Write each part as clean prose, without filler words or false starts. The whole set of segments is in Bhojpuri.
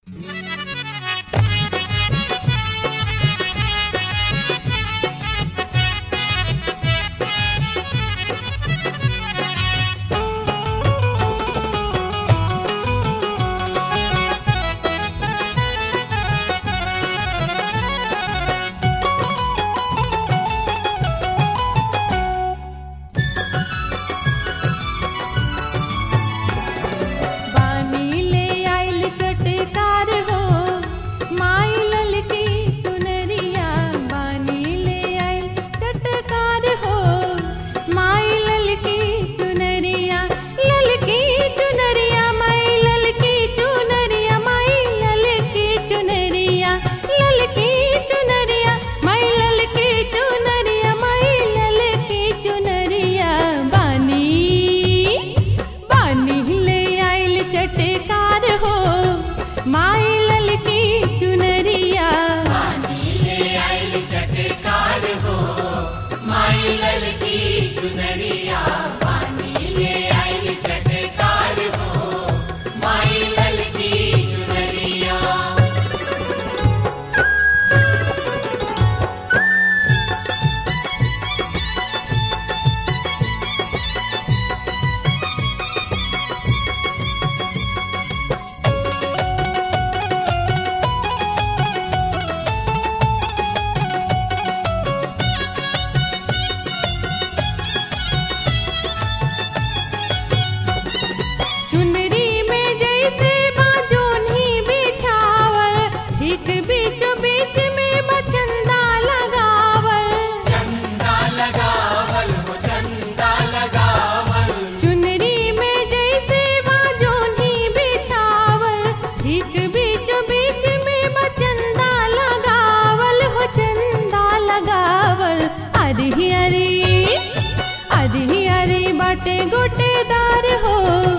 गोटे गोटेदार हो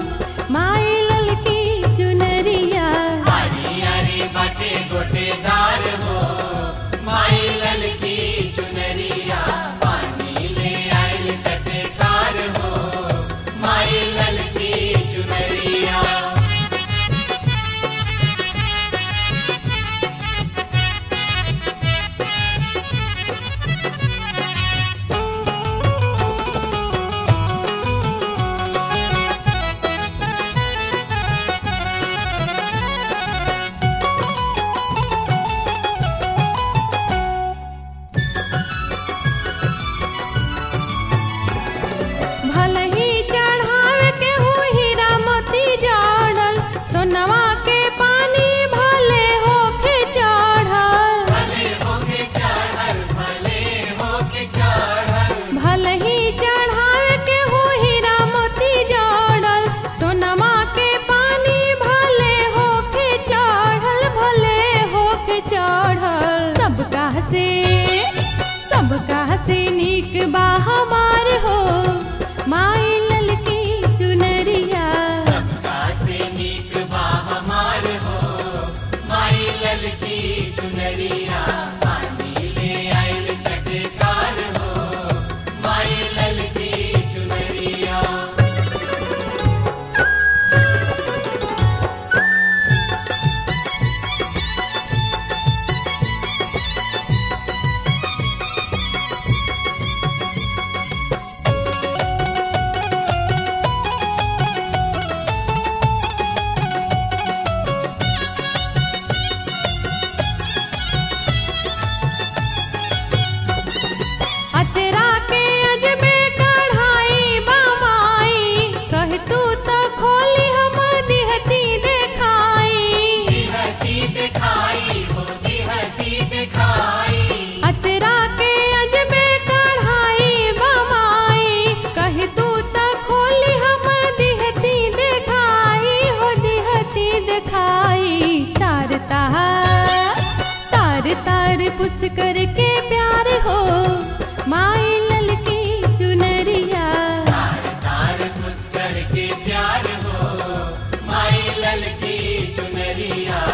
माई ललकी चुनरिया। हरी हरी बाटे गोटेदार हो माई ललकी चुनरिया। पानी ले आइल चटकार हो माई ललकी चुनरिया। सोनवा के पानी भले होके चढ़ल, भले होके चढ़ल, भले होके चढ़ल। भले ही चढ़ावे के हो हीरा मोती जड़ल। सोनवा के पानी भले होके चढ़ल, भले होके चढ़ल। सबका से नीक बा हमार हो माई ललकी चुनरिया। सबका से नीक बा हमार हो माई ललकी चुनरिया। पानी ले आइल चटकार हो माई ललकी चुनरिया। अचरा के अजबे कढ़ाई बामाई, कह तू तो खोली हमर दिहती देखाई। दिहती दिखाई हो दिहती दिखाई। अचरा के अजबे कढ़ाई बामाई, कह तू तो खोली हमर दिहती देखाई हो दिहती देखाई। तार तार पुस करके प्यार हो माई ललकी चुनरिया। तार तार पुस करके प्यार हो माई ललकी चुनरिया।